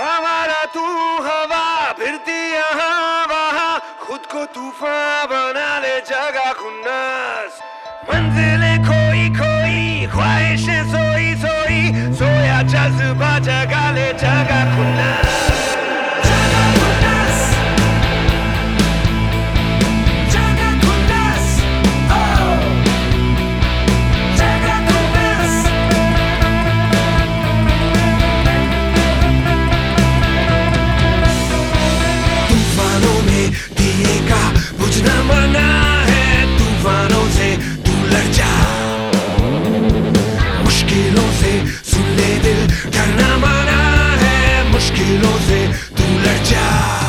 हमारा तू हवा फिरती यहाँ वहाँ, खुद को तूफान बना ले जगह खुन्नस। मंजिलें खोई खोई, ख्वाहिशें सोई सोई, सोया जज्बा जगा ले जगह खुन्नस। बुझना मना है, तूफानों से तू लड़ जा, मुश्किलों से सुन ले दिल, डरना मना है, मुश्किलों से तू लड़ जा।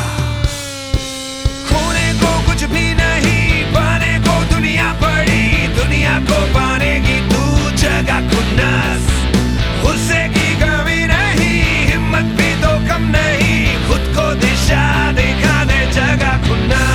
खोने को कुछ भी नहीं, पाने को दुनिया पड़ी, दुनिया को पाने की तू जगह खुन्नस। गुस्से की कमी नहीं, हिम्मत भी तो कम नहीं, खुद को दिशा दिखा दे जगह खुन्नस।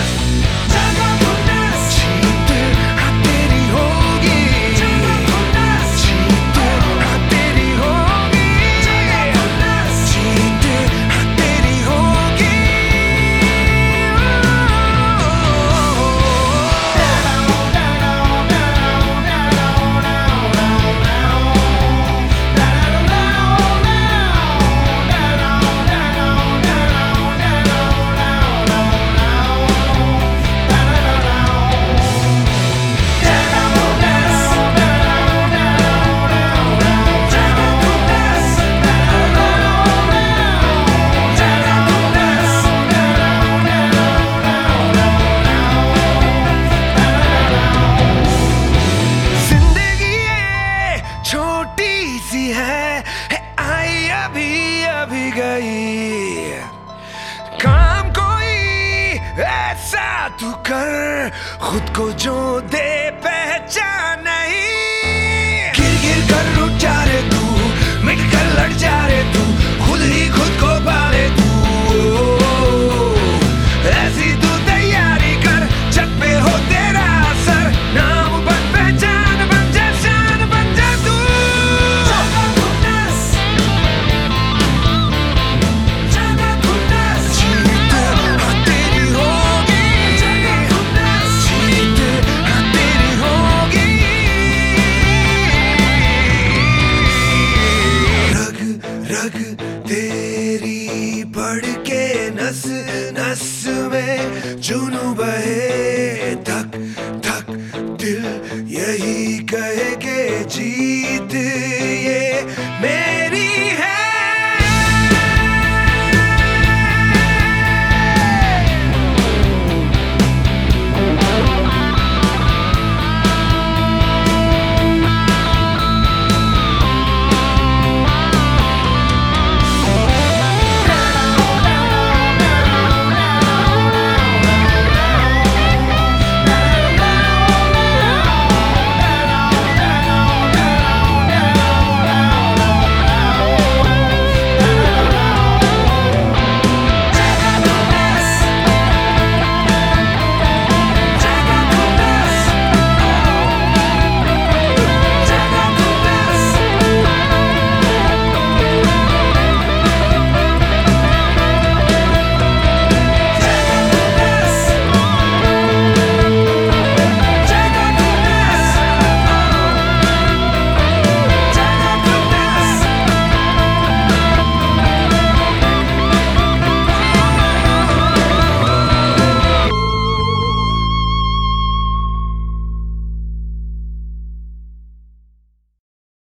आई अभी अभी गई, काम कोई ऐसा तू कर, खुद को जो दे पहचान नहीं। गिर गिर कर रुक जा रे तू, मिट कर लड़ जा रे तू।